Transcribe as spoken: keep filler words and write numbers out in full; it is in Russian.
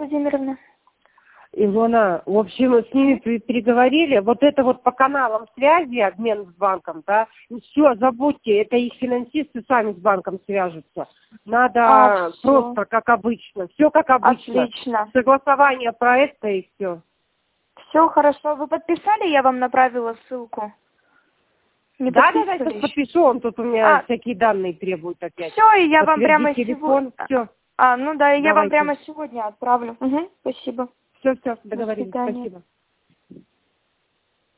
Владимировна. Илона, в общем, с ними переговорили. Вот это вот по каналам связи, обмен с банком, да, все, забудьте, это их финансисты сами с банком свяжутся. Надо А, просто как обычно, все как обычно. Отлично. Согласование проекта и все. Все хорошо. Вы подписали? Я вам направила ссылку. Не Да, да, да, подписывали сейчас еще? подпишу, он тут у меня А, всякие данные требует опять. все, и я вам прямо Подтвердить телефон, сегодня... все. А, ну да, и я вам Давайте. прямо сегодня отправлю. Угу, спасибо. Все, все, До договорились, свидания. спасибо.